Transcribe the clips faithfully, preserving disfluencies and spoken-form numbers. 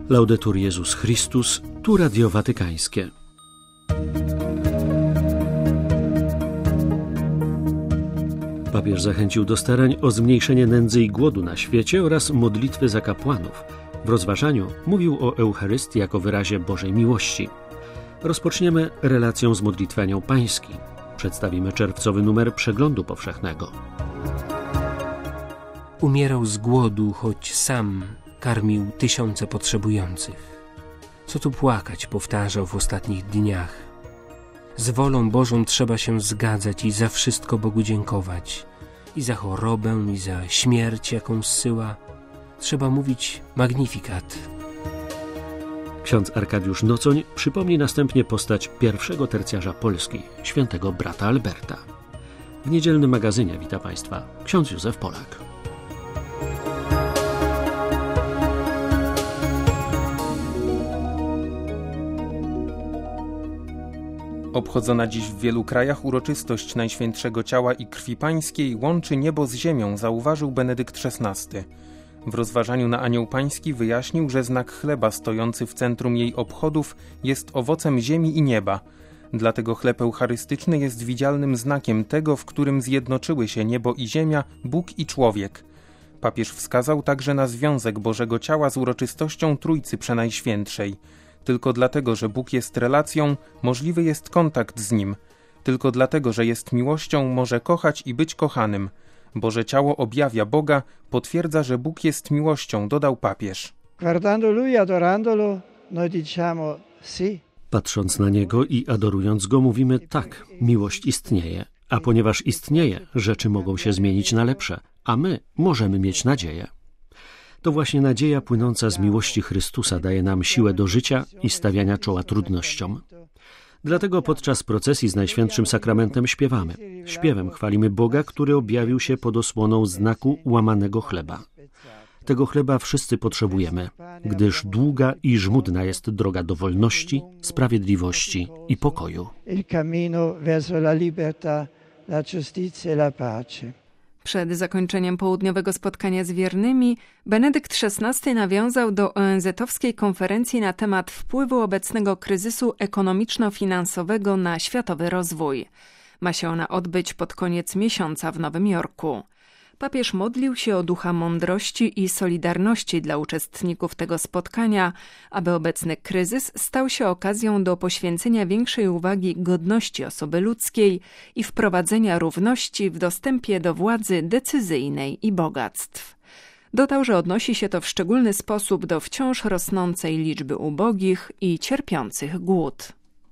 Laudetur Jezus Chrystus, tu Radio Watykańskie. Papież zachęcił do starań o zmniejszenie nędzy i głodu na świecie oraz modlitwy za kapłanów. W rozważaniu mówił o Eucharystii jako wyrazie Bożej miłości. Rozpoczniemy relacją z modlitwenią Pański. Przedstawimy czerwcowy numer Przeglądu Powszechnego. Umierał z głodu, choć sam karmił tysiące potrzebujących. Co tu płakać, powtarzał w ostatnich dniach. Z wolą Bożą trzeba się zgadzać i za wszystko Bogu dziękować. I za chorobę, i za śmierć, jaką zsyła. Trzeba mówić Magnificat. Ksiądz Arkadiusz Nocoń przypomni następnie postać pierwszego tercjarza Polski, świętego brata Alberta. W niedzielnym magazynie wita Państwa ksiądz Józef Polak. Obchodzona dziś w wielu krajach uroczystość Najświętszego Ciała i Krwi Pańskiej łączy niebo z ziemią, zauważył Benedykt szesnasty. W rozważaniu na Anioł Pański wyjaśnił, że znak chleba stojący w centrum jej obchodów jest owocem ziemi i nieba. Dlatego chleb eucharystyczny jest widzialnym znakiem tego, w którym zjednoczyły się niebo i ziemia, Bóg i człowiek. Papież wskazał także na związek Bożego Ciała z uroczystością Trójcy Przenajświętszej. Tylko dlatego, że Bóg jest relacją, możliwy jest kontakt z Nim. Tylko dlatego, że jest miłością, może kochać i być kochanym. Boże Ciało objawia Boga, potwierdza, że Bóg jest miłością, dodał papież. Patrząc na Niego i adorując Go, mówimy tak, miłość istnieje. A ponieważ istnieje, rzeczy mogą się zmienić na lepsze, a my możemy mieć nadzieję. To właśnie nadzieja płynąca z miłości Chrystusa daje nam siłę do życia i stawiania czoła trudnościom. Dlatego podczas procesji z Najświętszym Sakramentem śpiewamy. Śpiewem chwalimy Boga, który objawił się pod osłoną znaku łamanego chleba. Tego chleba wszyscy potrzebujemy, gdyż długa i żmudna jest droga do wolności, sprawiedliwości i pokoju. Przed zakończeniem południowego spotkania z wiernymi Benedykt szesnasty nawiązał do O N Z-owskiej konferencji na temat wpływu obecnego kryzysu ekonomiczno-finansowego na światowy rozwój. Ma się ona odbyć pod koniec miesiąca w Nowym Jorku. Papież modlił się o ducha mądrości i solidarności dla uczestników tego spotkania, aby obecny kryzys stał się okazją do poświęcenia większej uwagi godności osoby ludzkiej i wprowadzenia równości w dostępie do władzy decyzyjnej i bogactw. Dodał, że odnosi się to w szczególny sposób do wciąż rosnącej liczby ubogich i cierpiących głód.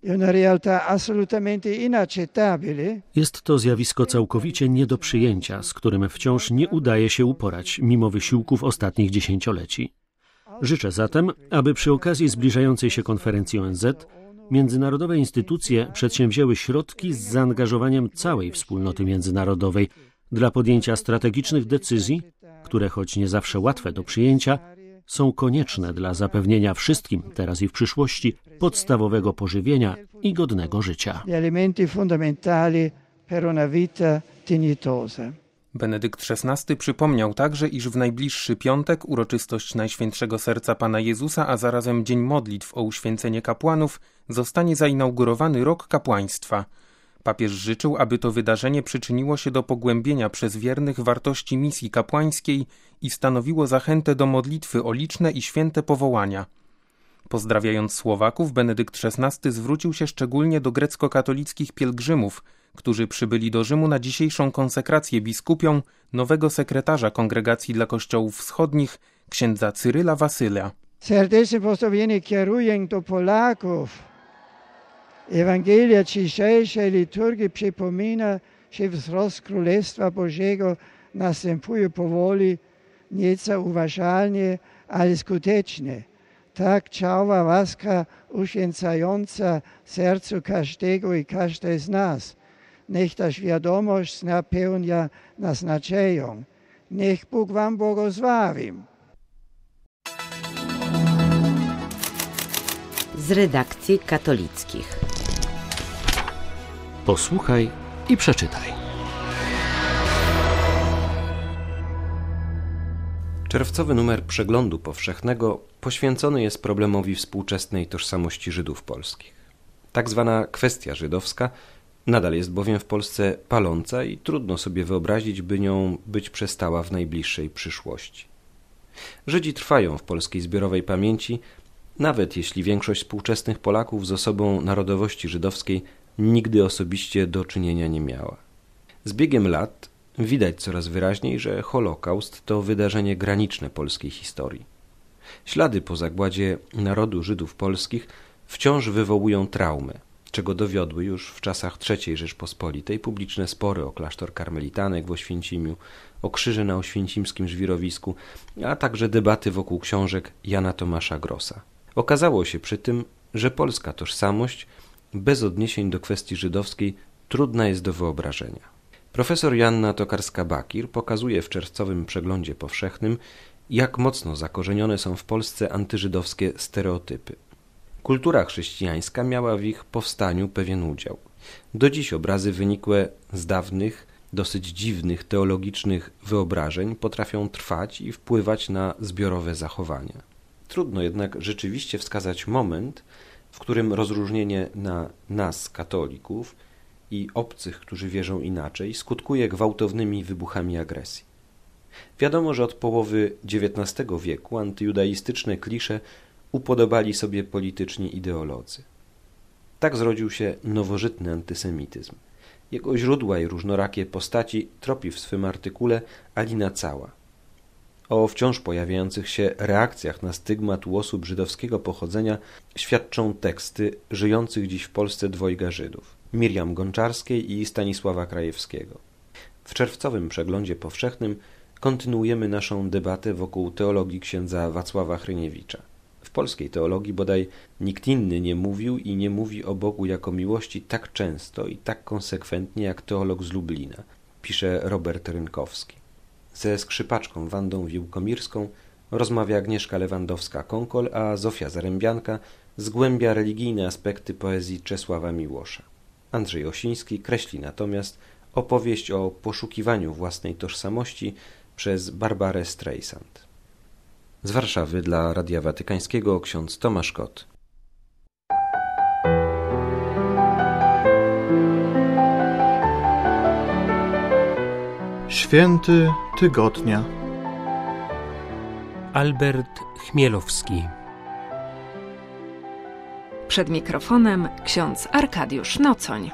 Jest to zjawisko całkowicie nie do przyjęcia, z którym wciąż nie udaje się uporać, mimo wysiłków ostatnich dziesięcioleci. Życzę zatem, aby przy okazji zbliżającej się konferencji O N Z międzynarodowe instytucje przedsięwzięły środki z zaangażowaniem całej wspólnoty międzynarodowej dla podjęcia strategicznych decyzji, które choć nie zawsze łatwe do przyjęcia, są konieczne dla zapewnienia wszystkim, teraz i w przyszłości, podstawowego pożywienia i godnego życia. Benedykt szesnasty przypomniał także, iż w najbliższy piątek uroczystość Najświętszego Serca Pana Jezusa, a zarazem Dzień Modlitw o uświęcenie kapłanów, zostanie zainaugurowany rok kapłaństwa. Papież życzył, aby to wydarzenie przyczyniło się do pogłębienia przez wiernych wartości misji kapłańskiej i stanowiło zachętę do modlitwy o liczne i święte powołania. Pozdrawiając Słowaków, Benedykt szesnasty zwrócił się szczególnie do grecko-katolickich pielgrzymów, którzy przybyli do Rzymu na dzisiejszą konsekrację biskupią nowego sekretarza Kongregacji dla Kościołów Wschodnich, księdza Cyryla Wasyla. Serdeczne pozdrowienie kieruję do Polaków. Ewangelia dzisiejszej liturgii przypomina, że wzrost Królestwa Bożego następuje powoli, nieco uważalnie, ale skutecznie. Tak cała łaska uświęcająca sercu każdego i każdej z nas. Niech ta świadomość napełnia nas nadzieją. Niech Bóg wam błogosławi. Z redakcji katolickich. Posłuchaj i przeczytaj. Czerwcowy numer Przeglądu Powszechnego poświęcony jest problemowi współczesnej tożsamości Żydów polskich. Tak zwana kwestia żydowska nadal jest bowiem w Polsce paląca i trudno sobie wyobrazić, by nią być przestała w najbliższej przyszłości. Żydzi trwają w polskiej zbiorowej pamięci, nawet jeśli większość współczesnych Polaków z osobą narodowości żydowskiej nigdy osobiście do czynienia nie miała. Z biegiem lat widać coraz wyraźniej, że Holokaust to wydarzenie graniczne polskiej historii. Ślady po zagładzie narodu Żydów polskich wciąż wywołują traumę, czego dowiodły już w czasach trzeciej Rzeczpospolitej publiczne spory o klasztor karmelitanek w Oświęcimiu, o krzyże na oświęcimskim żwirowisku, a także debaty wokół książek Jana Tomasza Grossa. Okazało się przy tym, że polska tożsamość bez odniesień do kwestii żydowskiej trudna jest do wyobrażenia. Profesor Joanna Tokarska-Bakir pokazuje w czerwcowym Przeglądzie Powszechnym, jak mocno zakorzenione są w Polsce antyżydowskie stereotypy. Kultura chrześcijańska miała w ich powstaniu pewien udział. Do dziś obrazy wynikłe z dawnych, dosyć dziwnych teologicznych wyobrażeń potrafią trwać i wpływać na zbiorowe zachowania. Trudno jednak rzeczywiście wskazać moment, w którym rozróżnienie na nas, katolików, i obcych, którzy wierzą inaczej, skutkuje gwałtownymi wybuchami agresji. Wiadomo, że od połowy dziewiętnastego wieku antyjudaistyczne klisze upodobali sobie polityczni ideolodzy. Tak zrodził się nowożytny antysemityzm. Jego źródła i różnorakie postaci tropi w swym artykule Alina Cała. O wciąż pojawiających się reakcjach na stygmat u osób żydowskiego pochodzenia świadczą teksty żyjących dziś w Polsce dwojga Żydów, Miriam Gonczarskiej i Stanisława Krajewskiego. W czerwcowym Przeglądzie Powszechnym kontynuujemy naszą debatę wokół teologii księdza Wacława Hryniewicza. W polskiej teologii bodaj nikt inny nie mówił i nie mówi o Bogu jako miłości tak często i tak konsekwentnie jak teolog z Lublina, pisze Robert Rynkowski. Ze skrzypaczką Wandą Wiłkomirską rozmawia Agnieszka Lewandowska-Konkol, a Zofia Zarębianka zgłębia religijne aspekty poezji Czesława Miłosza. Andrzej Osiński kreśli natomiast opowieść o poszukiwaniu własnej tożsamości przez Barbarę Streisand. Z Warszawy dla Radia Watykańskiego ksiądz Tomasz Kot. Święty tygodnia. Albert Chmielowski. Przed mikrofonem ksiądz Arkadiusz Nocoń.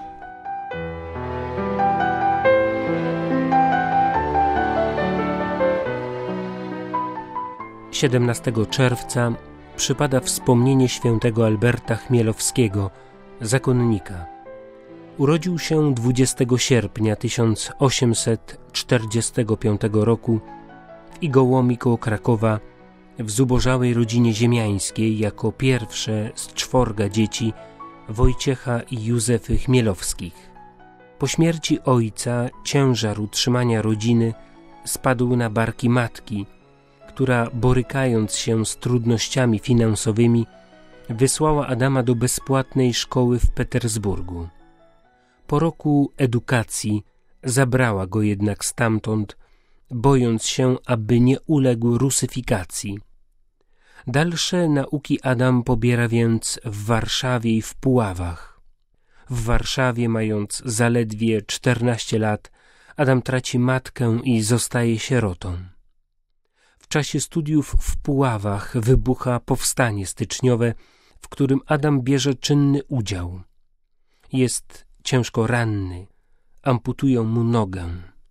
siedemnastego czerwca przypada wspomnienie świętego Alberta Chmielowskiego, zakonnika. Urodził się dwudziestego sierpnia tysiąc osiemset czterdziestego piątego roku w Igołomi koło Krakowa w zubożałej rodzinie ziemiańskiej jako pierwsze z czworga dzieci Wojciecha i Józefy Chmielowskich. Po śmierci ojca ciężar utrzymania rodziny spadł na barki matki, która, borykając się z trudnościami finansowymi, wysłała Adama do bezpłatnej szkoły w Petersburgu. Po roku edukacji zabrała go jednak stamtąd, bojąc się, aby nie uległ rusyfikacji. Dalsze nauki Adam pobiera więc w Warszawie i w Puławach. W Warszawie, mając zaledwie czternaście lat, Adam traci matkę i zostaje sierotą. W czasie studiów w Puławach wybucha powstanie styczniowe, w którym Adam bierze czynny udział. Jest ciężko ranny, amputują mu nogę.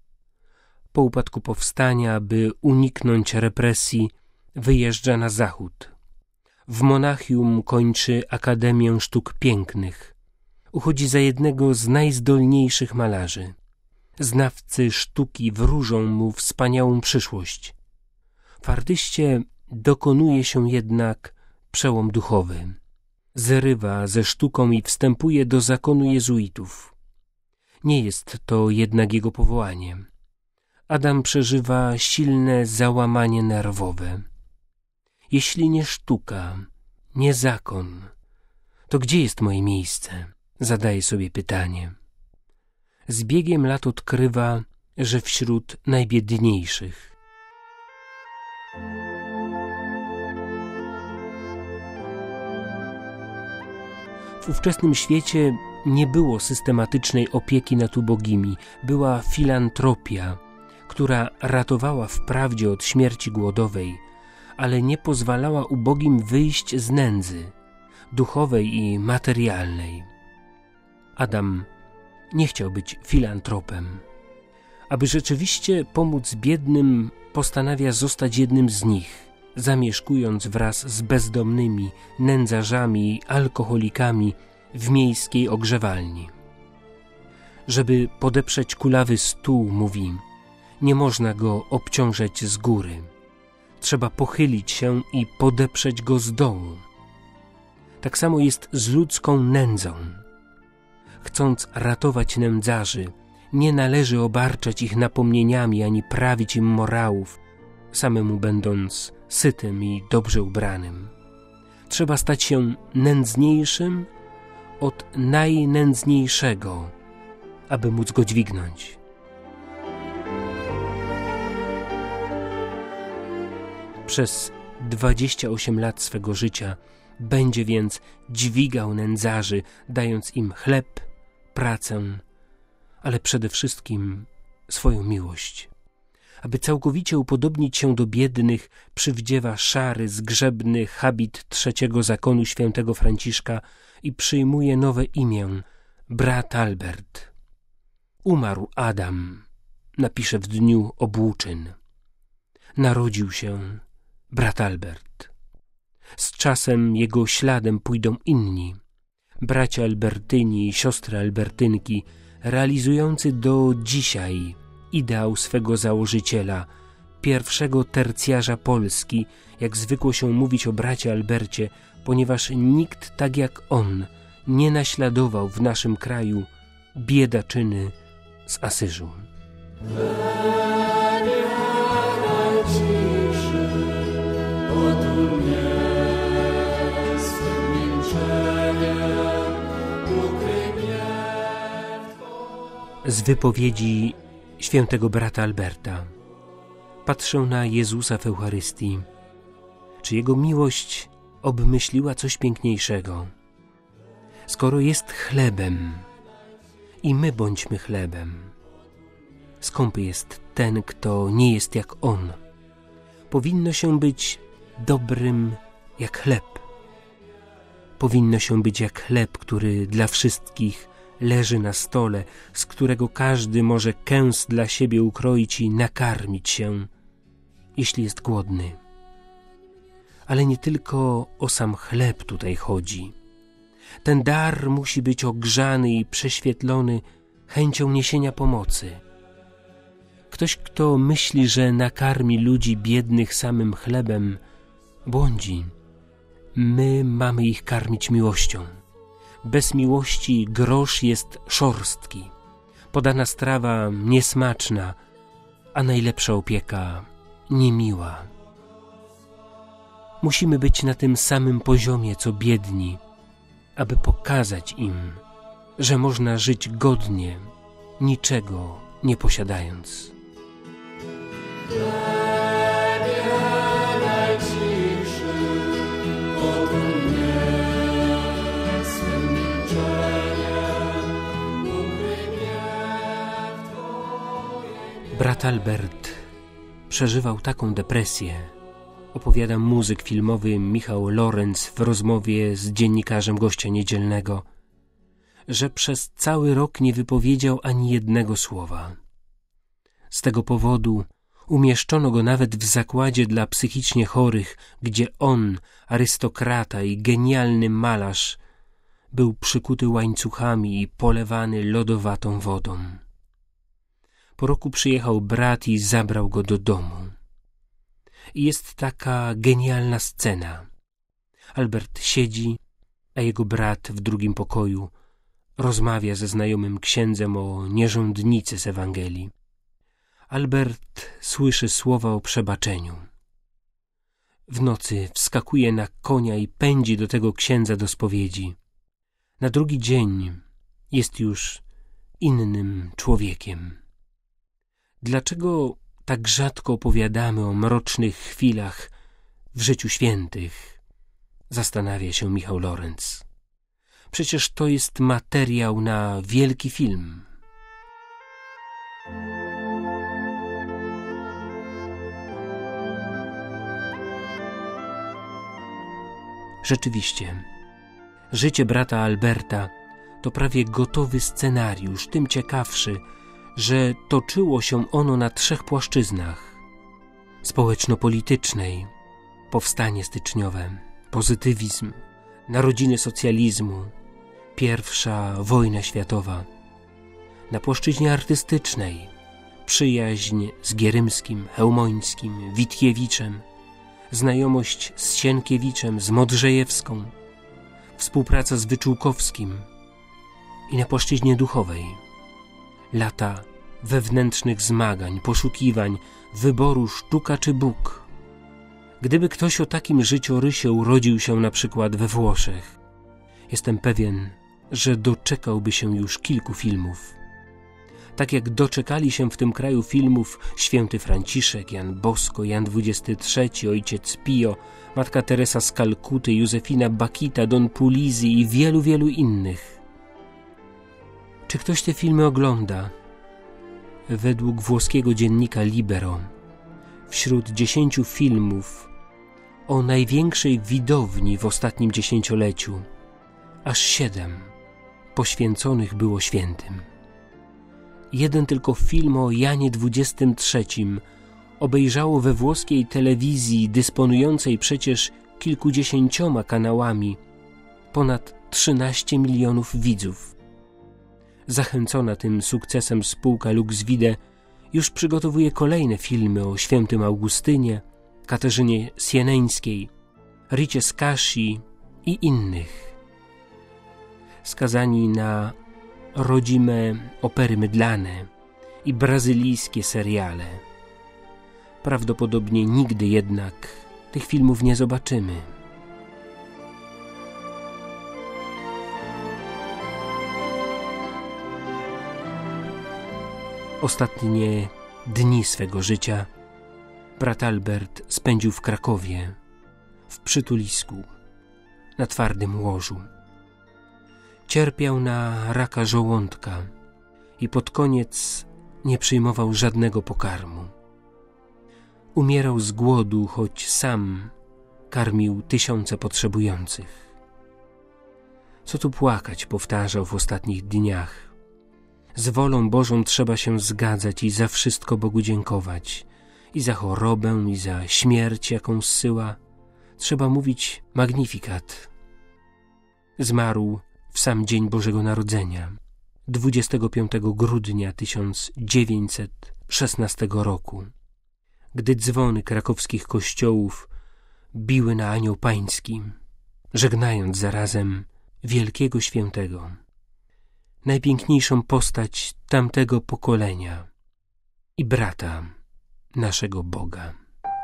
Po upadku powstania, by uniknąć represji, wyjeżdża na zachód. W Monachium kończy Akademię Sztuk Pięknych. Uchodzi za jednego z najzdolniejszych malarzy. Znawcy sztuki wróżą mu wspaniałą przyszłość. W artyście dokonuje się jednak przełom duchowy. Zrywa ze sztuką i wstępuje do zakonu jezuitów. Nie jest to jednak jego powołanie. Adam przeżywa silne załamanie nerwowe. Jeśli nie sztuka, nie zakon, to gdzie jest moje miejsce? Zadaje sobie pytanie. Z biegiem lat odkrywa, że wśród najbiedniejszych. W ówczesnym świecie nie było systematycznej opieki nad ubogimi. Była filantropia, która ratowała wprawdzie od śmierci głodowej, ale nie pozwalała ubogim wyjść z nędzy duchowej i materialnej. Adam nie chciał być filantropem. Aby rzeczywiście pomóc biednym, postanawia zostać jednym z nich, zamieszkując wraz z bezdomnymi, nędzarzami i alkoholikami w miejskiej ogrzewalni. Żeby podeprzeć kulawy stół, mówi, nie można go obciążać z góry. Trzeba pochylić się i podeprzeć go z dołu. Tak samo jest z ludzką nędzą. Chcąc ratować nędzarzy, nie należy obarczać ich napomnieniami ani prawić im morałów, samemu będąc sytym i dobrze ubranym. Trzeba stać się nędzniejszym od najnędzniejszego, aby móc go dźwignąć. Przez dwadzieścia osiem lat swego życia będzie więc dźwigał nędzarzy, dając im chleb, pracę, ale przede wszystkim swoją miłość. Aby całkowicie upodobnić się do biednych, przywdziewa szary, zgrzebny habit trzeciego zakonu świętego Franciszka i przyjmuje nowe imię, brat Albert. Umarł Adam, napisze w dniu obłóczyn. Narodził się brat Albert. Z czasem jego śladem pójdą inni, bracia Albertyni i siostry Albertynki, realizujący do dzisiaj ideał swego założyciela, pierwszego tercjarza Polski, jak zwykło się mówić o bracie Albercie, ponieważ nikt tak jak on nie naśladował w naszym kraju biedaczyny z Asyżu. Z wypowiedzi świętego brata Alberta. Patrzę na Jezusa w Eucharystii. Czy Jego miłość obmyśliła coś piękniejszego? Skoro jest chlebem, i my bądźmy chlebem. Skąpy jest ten, kto nie jest jak On. Powinno się być dobrym jak chleb. Powinno się być jak chleb, który dla wszystkich leży na stole, z którego każdy może kęs dla siebie ukroić i nakarmić się, jeśli jest głodny. Ale nie tylko o sam chleb tutaj chodzi. Ten dar musi być ogrzany i prześwietlony chęcią niesienia pomocy. Ktoś, kto myśli, że nakarmi ludzi biednych samym chlebem, błądzi. My mamy ich karmić miłością. Bez miłości grosz jest szorstki, podana strawa niesmaczna, a najlepsza opieka niemiła. Musimy być na tym samym poziomie co biedni, aby pokazać im, że można żyć godnie, niczego nie posiadając. Brat Albert przeżywał taką depresję, opowiada muzyk filmowy Michał Lorenz w rozmowie z dziennikarzem Gościa Niedzielnego, że przez cały rok nie wypowiedział ani jednego słowa. Z tego powodu umieszczono go nawet w zakładzie dla psychicznie chorych, gdzie on, arystokrata i genialny malarz, był przykuty łańcuchami i polewany lodowatą wodą. Po roku przyjechał brat i zabrał go do domu. I jest taka genialna scena. Albert siedzi, a jego brat w drugim pokoju rozmawia ze znajomym księdzem o nierządnicy z Ewangelii. Albert słyszy słowa o przebaczeniu. W nocy wskakuje na konia i pędzi do tego księdza do spowiedzi. Na drugi dzień jest już innym człowiekiem. Dlaczego tak rzadko opowiadamy o mrocznych chwilach w życiu świętych? Zastanawia się Michał Lorenz. Przecież to jest materiał na wielki film. Rzeczywiście, życie brata Alberta to prawie gotowy scenariusz, tym ciekawszy, że toczyło się ono na trzech płaszczyznach: społeczno-politycznej, powstanie styczniowe, pozytywizm, narodziny socjalizmu, pierwsza wojna światowa; na płaszczyźnie artystycznej, przyjaźń z Gierymskim, Chełmońskim, Witkiewiczem, znajomość z Sienkiewiczem, z Modrzejewską, współpraca z Wyczółkowskim; i na płaszczyźnie duchowej lata wewnętrznych zmagań, poszukiwań, wyboru sztuka czy Bóg. Gdyby ktoś o takim życiorysie urodził się na przykład we Włoszech, jestem pewien, że doczekałby się już kilku filmów. Tak jak doczekali się w tym kraju filmów święty Franciszek, Jan Bosko, Jan dwudziesty trzeci, ojciec Pio, matka Teresa z Kalkuty, Józefina Bakita, Don Pulizi i wielu, wielu innych. Czy ktoś te filmy ogląda? Według włoskiego dziennika Libero, wśród dziesięciu filmów o największej widowni w ostatnim dziesięcioleciu, aż siedem poświęconych było świętym. Jeden tylko film o Janie dwudziestym trzecim obejrzało we włoskiej telewizji, dysponującej przecież kilkudziesięcioma kanałami, ponad trzynaście milionów widzów. Zachęcona tym sukcesem spółka Luxvide już przygotowuje kolejne filmy o świętym Augustynie, Katarzynie Sieneńskiej, Ricie Scasci i innych. Skazani na rodzime opery mydlane i brazylijskie seriale. Prawdopodobnie nigdy jednak tych filmów nie zobaczymy. Ostatnie dni swego życia brat Albert spędził w Krakowie, w przytulisku, na twardym łożu. Cierpiał na raka żołądka i pod koniec nie przyjmował żadnego pokarmu. Umierał z głodu, choć sam karmił tysiące potrzebujących. Co tu płakać, powtarzał w ostatnich dniach. Z wolą Bożą trzeba się zgadzać i za wszystko Bogu dziękować. I za chorobę, i za śmierć, jaką zsyła. Trzeba mówić Magnificat. Zmarł w sam dzień Bożego Narodzenia, dwudziestego piątego grudnia tysiąc dziewięćset szesnastego roku, gdy dzwony krakowskich kościołów biły na Anioł Pański, żegnając zarazem wielkiego świętego, najpiękniejszą postać tamtego pokolenia i brata naszego Boga.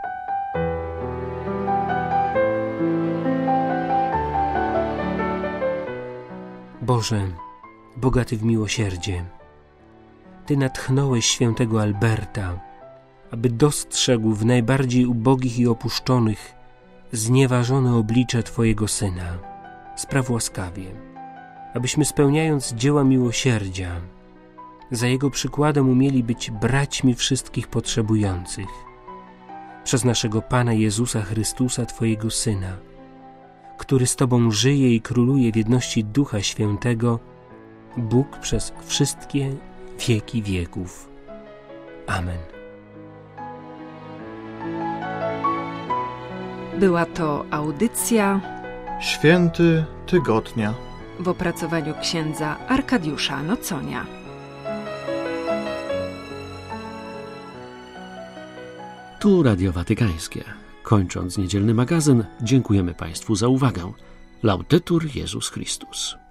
Boże, bogaty w miłosierdzie, Ty natchnąłeś świętego Alberta, aby dostrzegł w najbardziej ubogich i opuszczonych znieważone oblicze Twojego Syna. Spraw łaskawie, abyśmy spełniając dzieła miłosierdzia, za Jego przykładem umieli być braćmi wszystkich potrzebujących. Przez naszego Pana Jezusa Chrystusa, Twojego Syna, który z Tobą żyje i króluje w jedności Ducha Świętego, Bóg przez wszystkie wieki wieków. Amen. Była to audycja Święty Tygodnia w opracowaniu księdza Arkadiusza Noconia. Tu Radio Watykańskie. Kończąc niedzielny magazyn, dziękujemy Państwu za uwagę. Laudetur Jezus Chrystus.